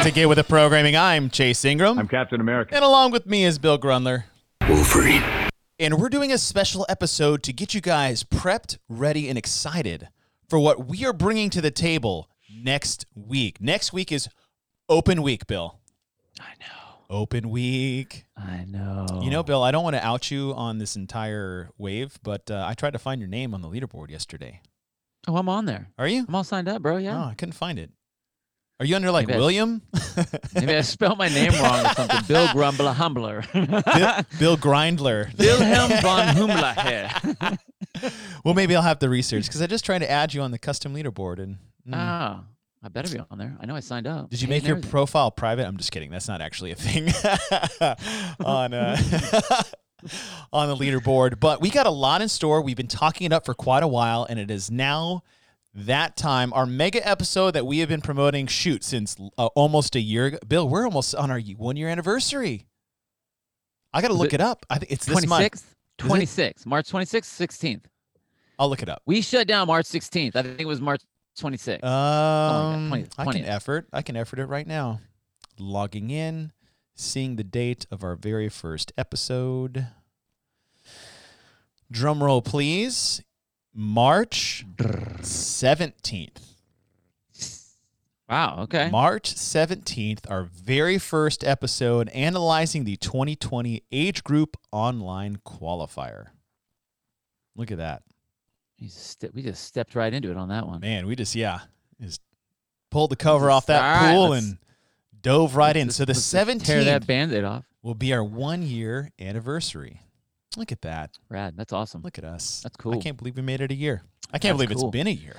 to Get With the Programming. I'm Chase Ingram. I'm Captain America. And along with me is Bill Grundler. Wolverine. And we're doing a special episode to get you guys prepped, ready, and excited for what we are bringing to the table next week. Next week is Open Week, Bill. I know. Open Week. I know. You know, Bill, I don't want to out you on this entire wave, but I tried to find your name on the leaderboard yesterday. Oh, I'm on there. Are you? I'm all signed up, bro. Yeah. Oh, I couldn't find it. Are you under like Maybe William? Maybe I spelled my name wrong or something. Bill Grumbler Humbler. Bill Grindler. Wilhelm von Humbler. Well, maybe I'll have to research because I just tried to add you on the custom leaderboard. And Oh, I better be on there. I know I signed up. did you make your profile private? I'm just kidding. That's not actually a thing on on the leaderboard. But we got a lot in store. We've been talking it up for quite a while, and it is now that time. Our mega episode that we have been promoting, since almost a year ago. Bill, we're almost on our 1 year anniversary. I got to look it up. I think it's this month. 26th. March 26th, 16th. I'll look it up. We shut down March 16th. I think it was March 26th. I can effort it right now. Logging in, seeing the date of our very first episode. Drum roll, please. March 17th. Wow, okay. March 17th, our very first episode analyzing the 2020 Age Group Online Qualifier. Look at that. We just stepped right into it on that one. Man, we just pulled the cover off that pool and dove right in. So the 17th tear that Band-Aid off. Will be our 1 year anniversary. Look at that. Rad. That's awesome. Look at us. That's cool. I can't believe we made it a year. I can't believe it's been a year.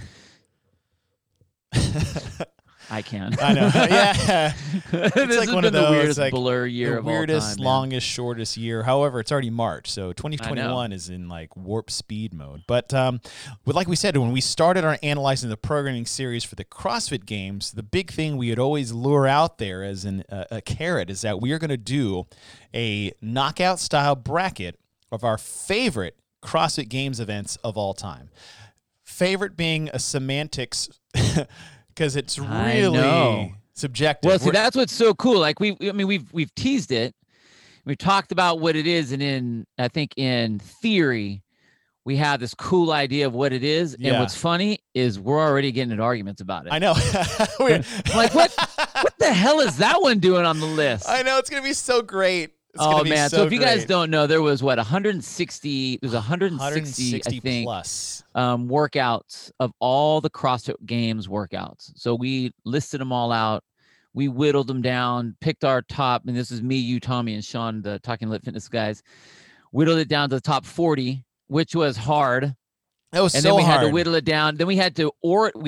I can. I know. Yeah. It's like one of those weirdest blur year of all time. The weirdest, longest, shortest year. However, it's already March, so 2021 is in like warp speed mode. But like we said, when we started our Analyzing the Programming series for the CrossFit Games, the big thing we would always lure out there as a carrot is that we are going to do a knockout-style bracket of our favorite CrossFit Games events of all time. Favorite being a semantics because it's really subjective. Well, see, that's what's so cool. Like we've teased it. We've talked about what it is, and I think in theory, we have this cool idea of what it is. Yeah. And what's funny is we're already getting into arguments about it. I know. Like what the hell is that one doing on the list? I know, it's gonna be so great. Oh man! So if you guys don't know, there was 160. There's 160 I think, plus workouts of all the CrossFit Games workouts. So we listed them all out. We whittled them down, picked our top, and this is me, you, Tommy, and Sean, the Talking Lit Fitness guys. Whittled it down to the top 40, which was hard. That was and so then we hard. had to whittle it down. Then we had to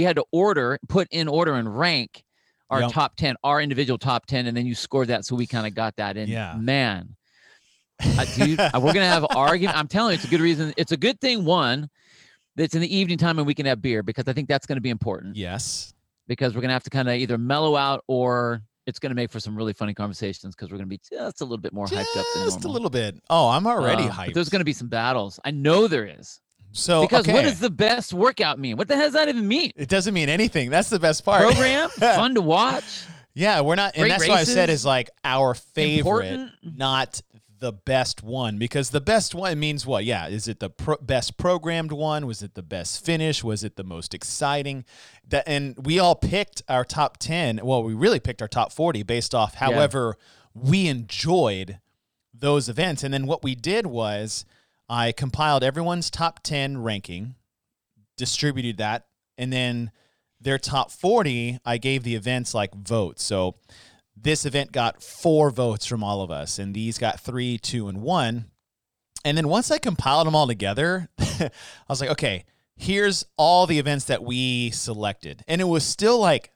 put in order and rank our top 10, our individual top 10, and then you scored that, so we kind of got that in. Yeah. Man, dude, we're going to have an argument. I'm telling you, it's a good reason. It's a good thing, one, that it's in the evening time and we can have beer, because I think that's going to be important. Yes. Because we're going to have to kind of either mellow out, or it's going to make for some really funny conversations, because we're going to be just a little bit more hyped up than normal. Just a little bit. Oh, I'm already hyped. But there's going to be some battles. I know there is. So, because what does the best workout mean? What the hell does that even mean? It doesn't mean anything. That's the best part. Program, fun to watch. Yeah, we're not, and that's races, why I said is like our favorite, important. not the best one, because the best one means what? Yeah, is it the best programmed one? Was it the best finish? Was it the most exciting? And we all picked our top 10. Well, we really picked our top 40 based off however we enjoyed those events. And then what we did was I compiled everyone's top 10 ranking, distributed that, and then their top 40, I gave the events like votes. So this event got 4 votes from all of us, and these got 3, 2, and 1. And then once I compiled them all together, I was like, okay, here's all the events that we selected. And it was still like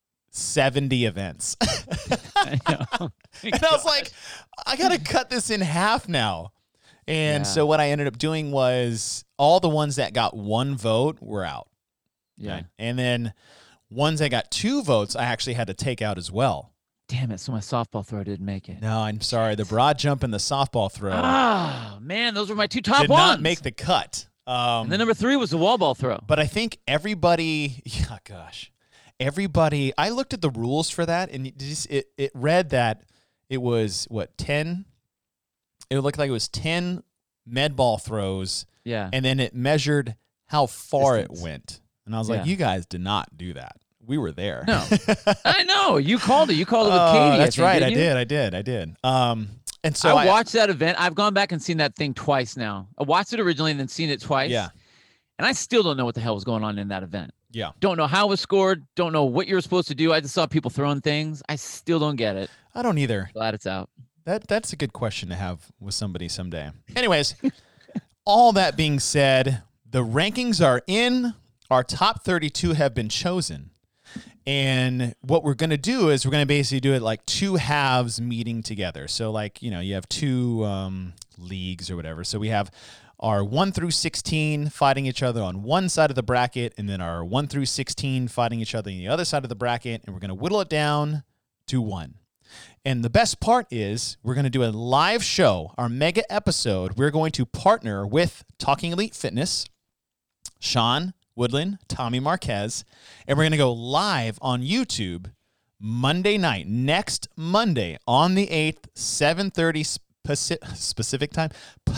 70 events. I know. And I was like, I got to cut this in half now. And so what I ended up doing was all the ones that got 1 vote were out. Yeah. Right? And then ones that got 2 votes, I actually had to take out as well. Damn it. So my softball throw didn't make it. No, I'm sorry. The broad jump and the softball throw. Ah, man, those were my 2 top did ones. not make the cut. And then number 3 was the wall ball throw. But I think everybody, everybody, I looked at the rules for that, and it read that it was, 10? It looked like it was 10 med ball throws, Yeah. and then it measured how far Distance. it went. And I was like, Yeah. you guys did not do that. We were there. No. I know. You called it. You called it with Katie. That's I think, right. didn't I you? did. And so I watched that event. I've gone back and seen that thing twice now. I watched it originally and then seen it twice. Yeah. And I still don't know what the hell was going on in that event. Yeah. Don't know how it was scored. Don't know what you were supposed to do. I just saw people throwing things. I still don't get it. I don't either. Glad it's out. That's a good question to have with somebody someday. Anyways, all that being said, the rankings are in. Our top 32 have been chosen. And what we're going to do is we're going to basically do it like two halves meeting together. So like, you have two leagues or whatever. So we have our 1 through 16 fighting each other on one side of the bracket, and then our 1 through 16 fighting each other on the other side of the bracket, and we're going to whittle it down to one. And the best part is we're going to do a live show, our mega episode. We're going to partner with Talking Elite Fitness, Sean Woodland, Tommy Marquez, and we're going to go live on YouTube Monday night, next Monday on the 8th, 7:30 Pacific time.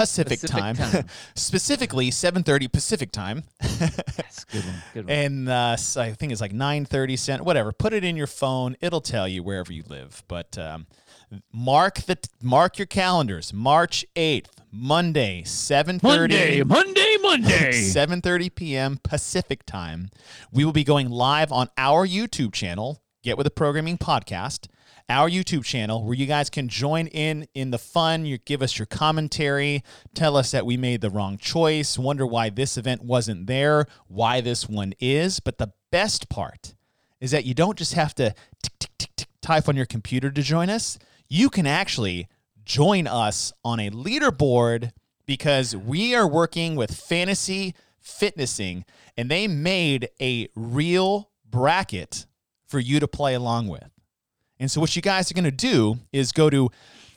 Specifically 7:30 Pacific time. That's a good one. Good one. And so I think it's like 9:30 Cent, whatever. Put it in your phone. It'll tell you wherever you live. But mark your calendars. March 8th, Monday, 7:30. Monday. 7:30 p.m. Pacific time. We will be going live on our YouTube channel, Get With The Programming Podcast, our YouTube channel, where you guys can join in the fun. You give us your commentary, tell us that we made the wrong choice, wonder why this event wasn't there, why this one is. But the best part is that you don't just have to type on your computer to join us. You can actually join us on a leaderboard, because we are working with Fantasy Fitnessing, and they made a real bracket for you to play along with. And so what you guys are going to do is go to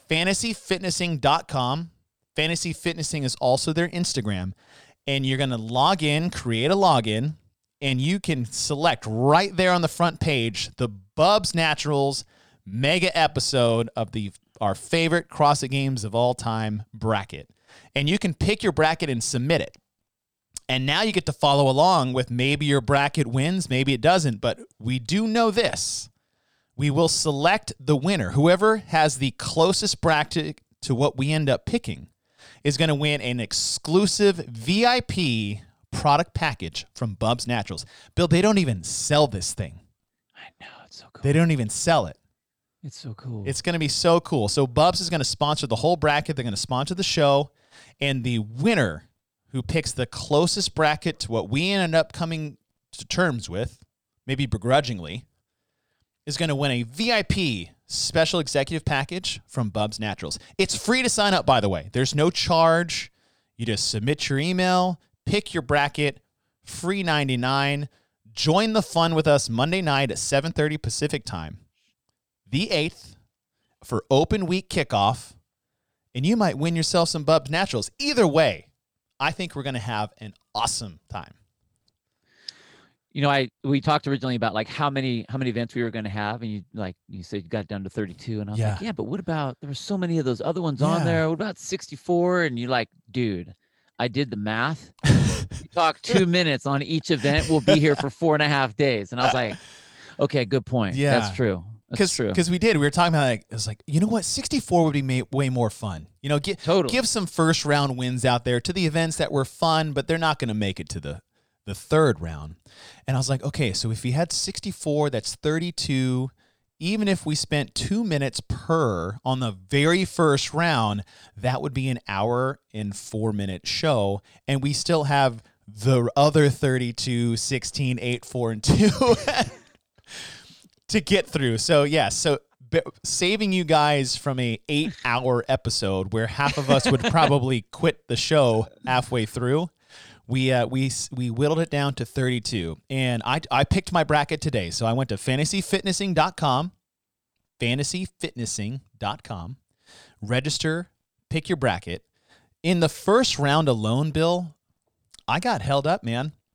fantasyfitnessing.com. Fantasy Fitnessing is also their Instagram. And you're going to log in, create a login, and you can select right there on the front page the Bubs Naturals mega episode of our favorite CrossFit Games of all time bracket. And you can pick your bracket and submit it. And now you get to follow along with maybe your bracket wins, maybe it doesn't, but we do know this. We will select the winner. Whoever has the closest bracket to what we end up picking is going to win an exclusive VIP product package from Bubs Naturals. Bill, they don't even sell this thing. I know. It's so cool. They don't even sell it. It's so cool. It's going to be so cool. So Bubs is going to sponsor the whole bracket. They're going to sponsor the show. And the winner who picks the closest bracket to what we ended up coming to terms with, maybe begrudgingly, is going to win a VIP special executive package from Bubs Naturals. It's free to sign up, by the way. There's no charge. You just submit your email, pick your bracket, free 99. Join the fun with us Monday night at 7:30 Pacific time, the 8th, for open week kickoff, and you might win yourself some Bubs Naturals. Either way, I think we're going to have an awesome time. We talked originally about like how many events we were going to have, and you said you got down to 32, and I was like, yeah, but what about, there were so many of those other ones on there. What about 64? And you're like, dude, I did the math. You talk 2 minutes on each event. We'll be here for 4.5 days. And I was like, okay, good point. Yeah. That's true. That's true. Because we were talking about, it was like, you know what, 64 would be way more fun. Totally. Give some first round wins out there to the events that were fun, but they're not going to make it to the third round. And I was like, okay, so if we had 64, that's 32. Even if we spent 2 minutes per on the very first round, that would be an hour and 4-minute show. And we still have the other 32, 16, 8, 4, and 2 to get through. So, yeah, saving you guys from a 8-hour episode where half of us would probably quit the show halfway through. We whittled it down to 32, and I picked my bracket today. So I went to fantasyfitnessing.com, register, pick your bracket. In the first round alone, Bill, I got held up, man.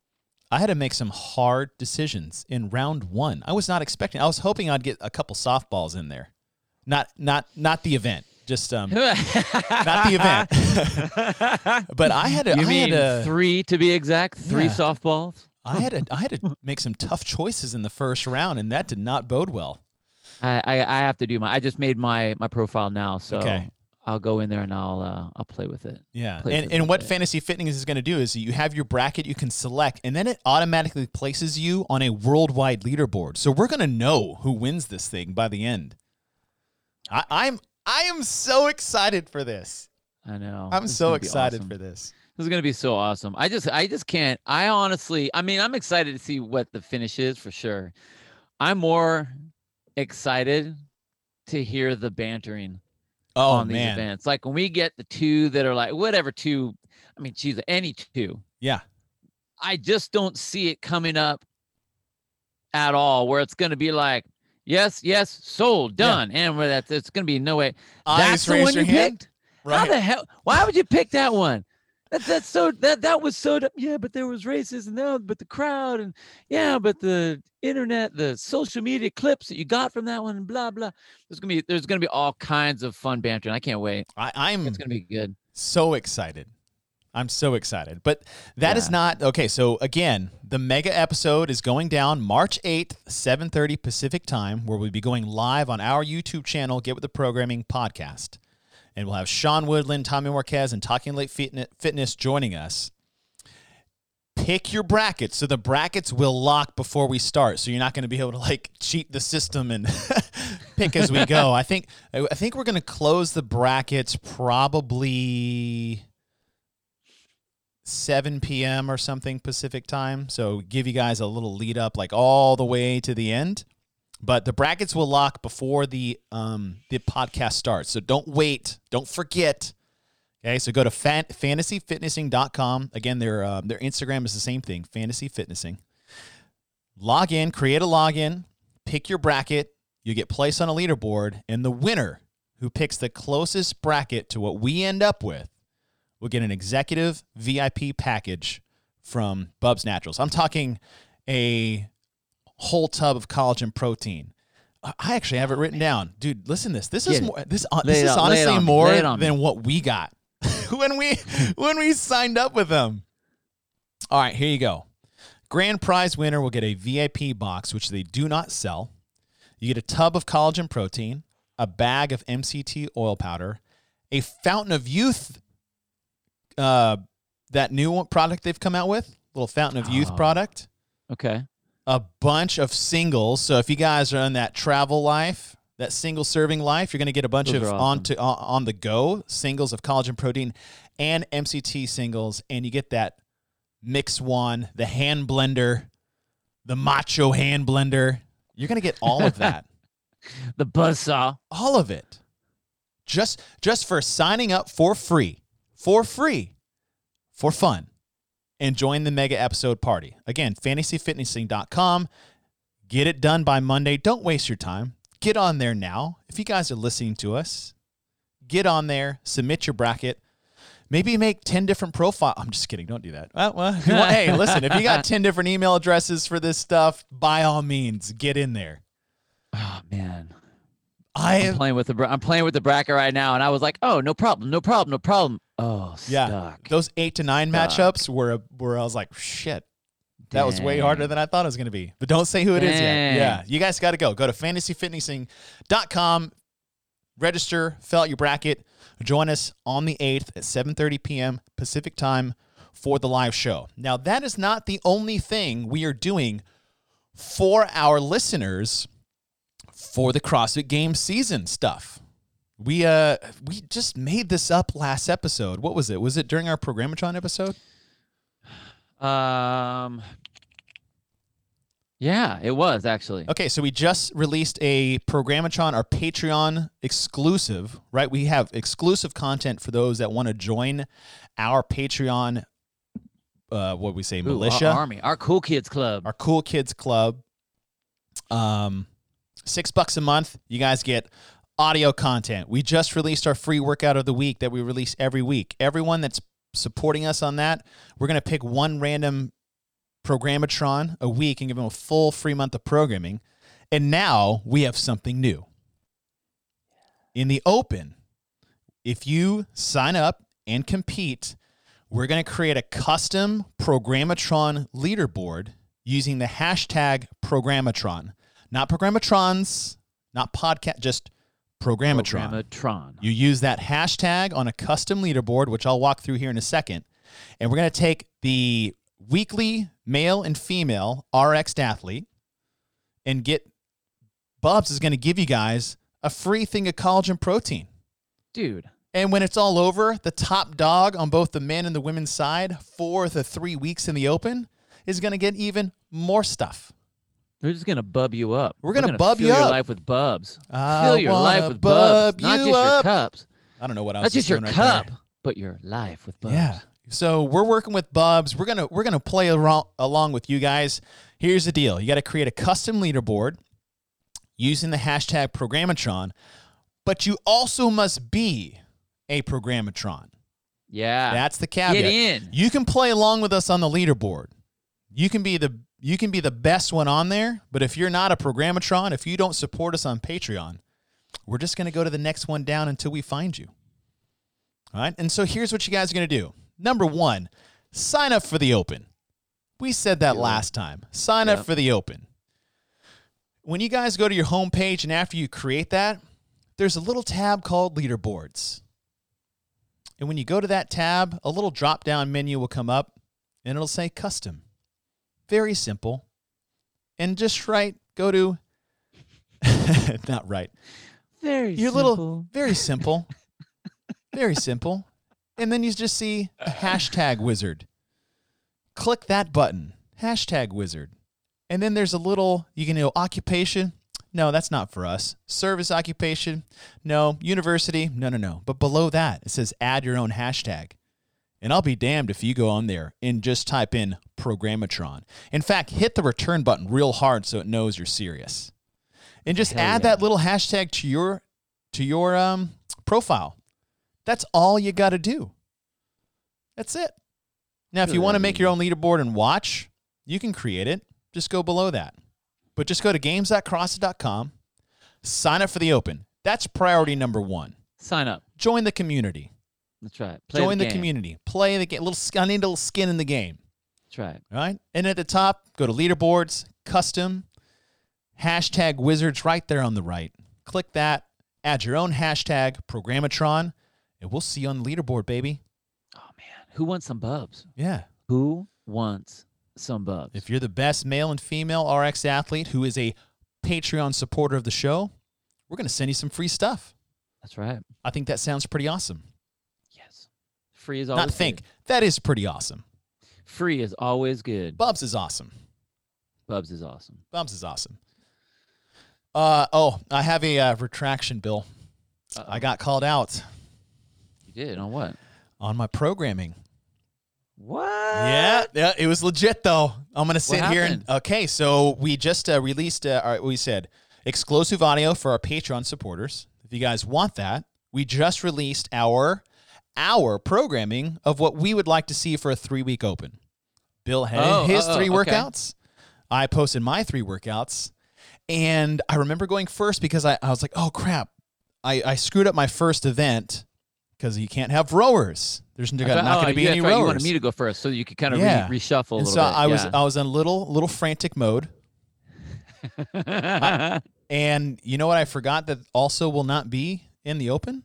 I had to make some hard decisions in round 1. I was not expecting. I was hoping I'd get a couple softballs in there. Not the event. Just not the event. But I had to. You mean had to, 3 to be exact? 3 Yeah. softballs. I had to make some tough choices in the first round, and that did not bode well. I have to do I just made my profile now, so Okay. I'll go in there and I'll play with it. Yeah, Play with it a and what bit. Fantasy Fitness is going to do is you have your bracket you can select, and then it automatically places you on a worldwide leaderboard. So we're going to know who wins this thing by the end. I am so excited for this. I know. I'm This is so gonna be excited awesome. for this. This is gonna be so awesome. I just can't. I honestly, I mean, I'm excited to see what the finish is for sure. I'm more excited to hear the bantering Oh on these man, events. Like when we get the 2 that are like whatever 2. I mean, geez, any 2. yeah. I just don't see it coming up at all. Where it's gonna be like, yes, sold, done, and where it's gonna be no way. That's the raise one your you hand. picked. Right. How the hell? Why would you pick that one? That's so that was so yeah, but there was racism now, but the crowd and yeah, but the internet, the social media clips that you got from that one, and blah blah. There's gonna be all kinds of fun banter, and I can't wait. I'm It's gonna be good. so excited. I'm so excited. But that is Yeah. not okay. So again, the mega episode is going down March 8th, 7:30 Pacific time, where we'll be going live on our YouTube channel, Get With The Programming podcast. And we'll have Sean Woodland, Tommy Marquez, and Talking Late Fitness joining us. Pick your brackets. So the brackets will lock before we start. So you're not going to be able to like cheat the system and pick as we go. I think we're going to close the brackets probably 7 p.m. or something Pacific time. So give you guys a little lead up, like all the way to the end. But the brackets will lock before the podcast starts. So don't wait. Don't forget. Okay, so go to fantasyfitnessing.com. Again, their Instagram is the same thing, Fantasy Fitnessing. Log in, create a login, pick your bracket. You get placed on a leaderboard, and the winner who picks the closest bracket to what we end up with will get an executive VIP package from Bubs Naturals. I'm talking a whole tub of collagen protein. I actually have it written down. Dude, listen to this. This is more this Lay it is on- lay it honestly on me. more Lay it on me. than what we got when we signed up with them. All right, here you go. Grand prize winner will get a VIP box, which they do not sell. You get a tub of collagen protein, a bag of MCT oil powder, a Fountain of Youth, that new product they've come out with, little Fountain of Youth product. Okay. A bunch of singles. So if you guys are in that travel life, that single serving life, you're going to get a bunch Those of are awesome. on the go singles of collagen protein and MCT singles, and you get that Mix One, the hand blender, the macho hand blender. You're going to get all of that. The buzzsaw. All of it. Just for signing up for free, for fun, and join the mega episode party. Again, fantasyfitnessing.com. Get it done by Monday. Don't waste your time. Get on there now. If you guys are listening to us, get on there, submit your bracket. Maybe make 10 different profiles. I'm just kidding. Don't do that. Well, if you want, hey, listen, if you got 10 different email addresses for this stuff, by all means, get in there. Oh man. I'm I'm playing with the bracket right now, and I was like, oh, no problem. Oh, yeah. stuck. Those 8 to 9 Stuck. matchups where I was like, shit, that was way harder than I thought it was going to be. But don't say who it is yet. Dang. Yeah, you guys got to go. Go to fantasyfitnessing.com, register, fill out your bracket, join us on the 8th at 7:30 p.m. Pacific time for the live show. Now, that is not the only thing we are doing for our listeners for the CrossFit Games season stuff. We just made this up last episode. What was it? Was it during our Programmatron episode? Yeah, it was actually. Okay, so we just released a Programmatron, our Patreon exclusive, right? We have exclusive content for those that want to join our Patreon, what we say, Ooh, militia, our army, our cool kids club. our cool kids club. $6 a month. You guys get audio content. We just released our free workout of the week that we release every week. Everyone that's supporting us on that, we're going to pick one random Programmatron a week and give them a full free month of programming. And now we have something new. In the open, if you sign up and compete, we're going to create a custom Programmatron leaderboard using the hashtag Programmatron. Not Programmatrons, not podcast, just Programmatron. Programmatron. You use that hashtag on a custom leaderboard, which I'll walk through here in a second. And we're going to take the weekly male and female RX athlete and Bubs is going to give you guys a free thing of collagen protein. Dude. And when it's all over, the top dog on both the men and the women's side for the 3 weeks in the open is going to get even more stuff. They're just going to bub you up. We're going to gonna bub you fill your up. life with bubs. I Fill your life wanna with bubs. Not you just your up. cups. I don't know what I Not was just your doing right cup, there. but your life with bubs. Yeah. So we're working with Bubs. We're gonna play along with you guys. Here's the deal: you got to create a custom leaderboard using the hashtag Programmatron, but you also must be a Programmatron. Yeah. That's the caveat. Get in. You can play along with us on the leaderboard. You can be the best one on there, but if you're not a Programmatron, if you don't support us on Patreon, we're just going to go to the next one down until we find you. All right? And so here's what you guys are going to do. Number 1, sign up for the open. We said that last time. Sign up for the open. When you guys go to your homepage and after you create that, there's a little tab called leaderboards. And when you go to that tab, a little drop-down menu will come up and it'll say custom. Very simple. And just go to, not right. Very Your simple. very simple. Very simple. And then you just see a hashtag wizard. Click that button, hashtag wizard. And then there's a little, you can go occupation. No, that's not for us. Service occupation. No. University. No. But below that, it says add your own hashtag. And I'll be damned if you go on there and just type in Programmatron. In fact, hit the return button real hard so it knows you're serious. And just add that little hashtag to your profile. That's all you got to do. That's it. Now, if you want to make your own leaderboard and watch, you can create it. Just go below that. But just go to games.crossed.com, sign up for the open. That's priority number 1. Sign up. Join the community. That's right. Join the community. Play the game. I need a little skin in the game. That's right. All right? And at the top, go to leaderboards, custom, hashtag wizards right there on the right. Click that. Add your own hashtag, Programmatron, and we'll see you on the leaderboard, baby. Oh, man. Who wants some bubs? Yeah. Who wants some bubs? If you're the best male and female RX athlete who is a Patreon supporter of the show, we're going to send you some free stuff. That's right. I think that sounds pretty awesome. Yes. Free is always good. That is pretty awesome. Free is always good. Bubs is awesome. Bubs is awesome. Bubs is awesome. I have a retraction, Bill. I got called out. You did? On what? On my programming. What? Yeah, it was legit though. I'm gonna sit here and happened? So we just released. We said exclusive audio for our Patreon supporters. If you guys want that, we just released our programming of what we would like to see for a 3-week open. Bill had his 3 workouts. I posted my 3 workouts, and I remember going first because I was like, oh crap, I screwed up my first event. Because you can't have rowers. There's not going to be any rowers. You wanted me to go first so you could kind of reshuffle a little bit. So I was in a little frantic mode. And you know what I forgot that also will not be in the open?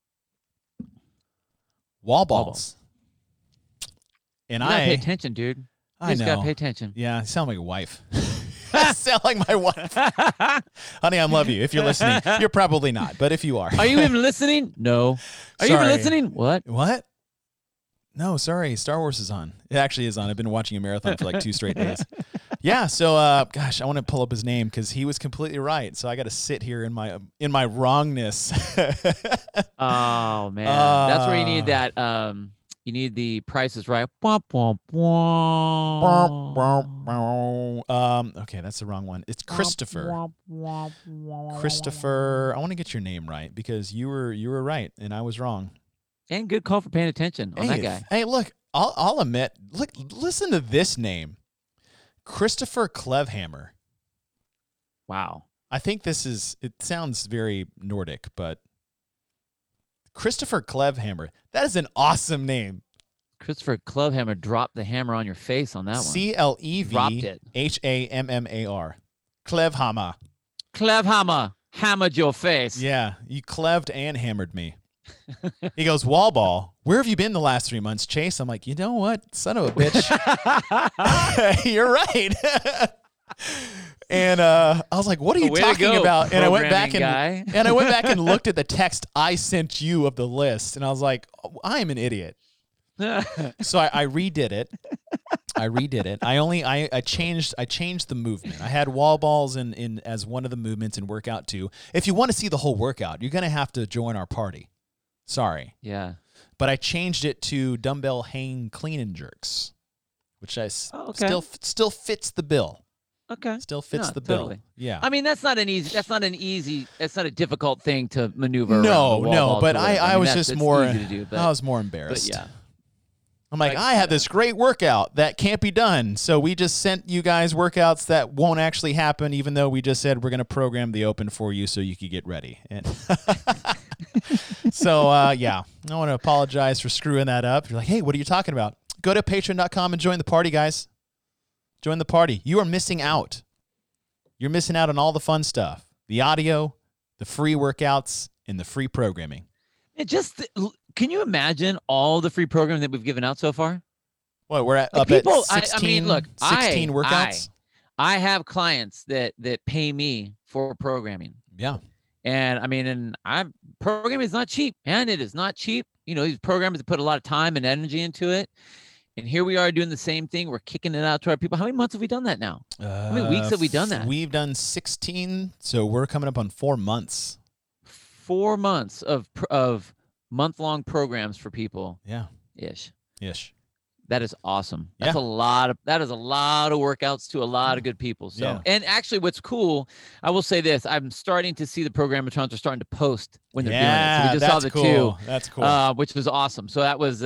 Wall balls. And you gotta pay attention, dude. You just gotta pay attention. Yeah, I sound like a wife. I sound like my wife. Honey, I love you. If you're listening, you're probably not, but if you are. Are you even listening? No. Are you even listening? What? What? No, sorry. Star Wars is on. It actually is on. I've been watching a marathon for like 2 straight days. Yeah, so gosh, I want to pull up his name because he was completely right. So I got to sit here in my wrongness. Oh man, that's where you need that. You need the Price is Right. Okay, that's the wrong one. It's Christopher. Christopher, I want to get your name right because you were right and I was wrong. And good call for paying attention on that guy. Hey, look, I'll admit. Look, listen to this name. Christopher Klevhammer. Wow. I think it sounds very Nordic, but Christopher Klevhammer. That is an awesome name. Christopher Klevhammer dropped the hammer on your face on that one. Clevehammer. Klevhammer. Klevhammer hammered your face. Yeah, you cleved and hammered me. He goes, wall ball, where have you been the last 3 months, Chase? I'm like, you know what? Son of a bitch. You're right. And I was like, what are you talking about? And I went back and looked at the text I sent you of the list. And I was like, I am an idiot. So I redid it. I changed the movement. I had wall balls in as one of the movements in workout 2. If you want to see the whole workout, you're gonna have to join our party. Sorry. Yeah. But I changed it to dumbbell hang clean and jerks, which still fits the bill. Okay. Still fits the bill. Totally. Yeah. I mean, that's not a difficult thing to maneuver. No, but I was that's just more, easy to do, but, I was more embarrassed. But yeah. I'm like, I have this great workout that can't be done. So we just sent you guys workouts that won't actually happen, even though we just said we're going to program the open for you so you could get ready. And so, yeah, I want to apologize for screwing that up. You're like, hey, what are you talking about? Go to patreon.com and join the party, guys. Join the party. You are missing out. You're missing out on all the fun stuff. The audio, the free workouts, and the free programming. Can you imagine all the free programming that we've given out so far? What, we're at 16 workouts? I have clients that pay me for programming. Yeah. And I mean, programming is not cheap, man. It is not cheap. You know, these programmers put a lot of time and energy into it. And here we are doing the same thing. We're kicking it out to our people. How many months have we done that now? How many weeks have we done that? We've done 16, so we're coming up on 4 months. 4 months of month-long programs for people. Yeah. Ish. That is awesome. That is a lot of workouts to a lot of good people. So, yeah. And actually what's cool, I will say this, I'm starting to see the programatrons are starting to post when they're doing it. So we just saw the two. That's cool. Which was awesome. So that was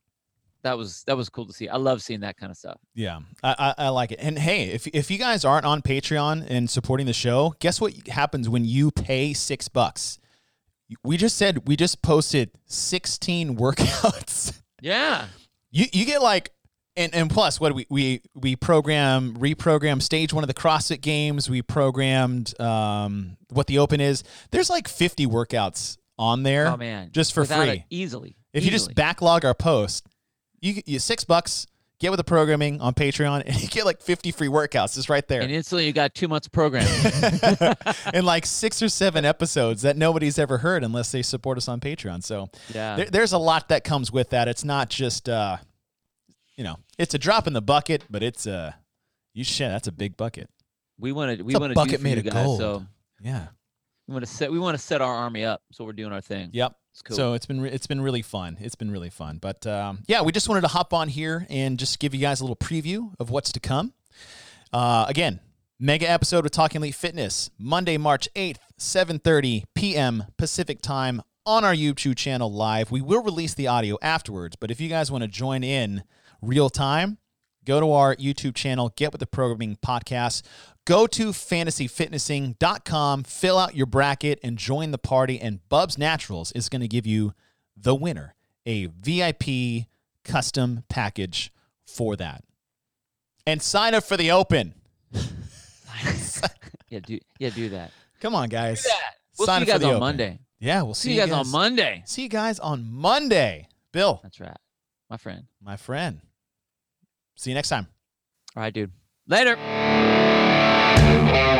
cool to see. I love seeing that kind of stuff. Yeah, I like it. And hey, if you guys aren't on Patreon and supporting the show, guess what happens when you pay $6? We just posted 16 workouts. Yeah. You get like, and plus what we reprogram stage 1 of the CrossFit Games. We programmed what the Open is. There's like 50 workouts on there. Oh man, just for free. Easily. You just backlog our post, you $6, get with the programming on Patreon, and you get like 50 free workouts just right there. And instantly you got 2 months of programming. And like 6 or 7 episodes that nobody's ever heard unless they support us on Patreon. So yeah, there's a lot that comes with that. It's not just, it's a drop in the bucket, but it's that's a big bucket. We want to bucket made of guys, gold. So yeah, we want to set our army up. So we're doing our thing. Yep. Cool. So it's been really fun. But yeah, we just wanted to hop on here and just give you guys a little preview of what's to come. Again, mega episode of Talking Elite Fitness, Monday, March 8th, 7:30 p.m. Pacific time on our YouTube channel live. We will release the audio afterwards, but if you guys want to join in real time, go to our YouTube channel, Get With The Programming podcast. Go to fantasyfitnessing.com, fill out your bracket, and join the party. And Bubs Naturals is going to give you the winner a VIP custom package for that. And sign up for the Open. do that. Come on, guys. Do that. We'll sign see you up guys for the on Open. Monday. Yeah, we'll see you guys on Monday. See you guys on Monday. Bill. That's right. My friend. See you next time. All right, dude. Later.